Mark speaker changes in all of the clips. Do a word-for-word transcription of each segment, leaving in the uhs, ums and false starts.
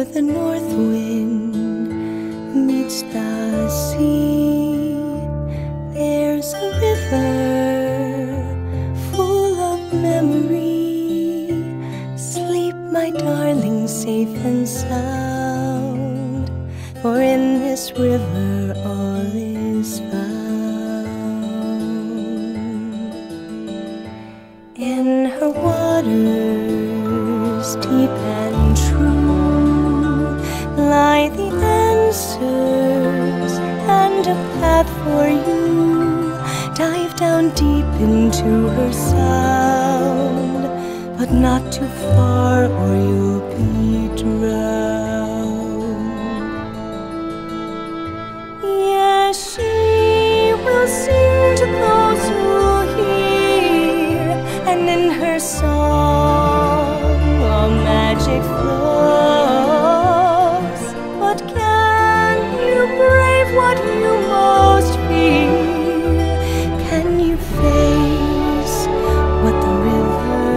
Speaker 1: the north wind meets the sea, there's a river full of memory. Sleep, my darling, safe and sound, for in this river all is found. In her waters deep and true lie the answers and a path for you. Dive down deep into her sound, but not too far or you'll be drowned. Yes, she will sing to those who hear, and in her song a magic flows. But can you brave what you most fear? Can you face what the river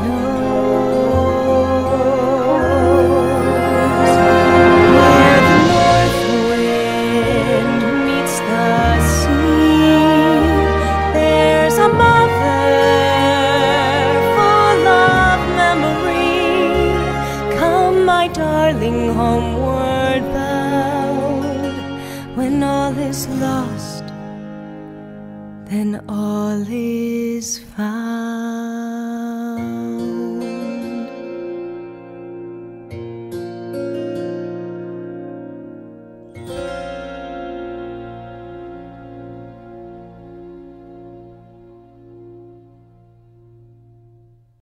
Speaker 1: knows? Where the north wind meets the sea, there's a mother full of memory. Come, my darling, homeward bound. When all is lost, then all is found.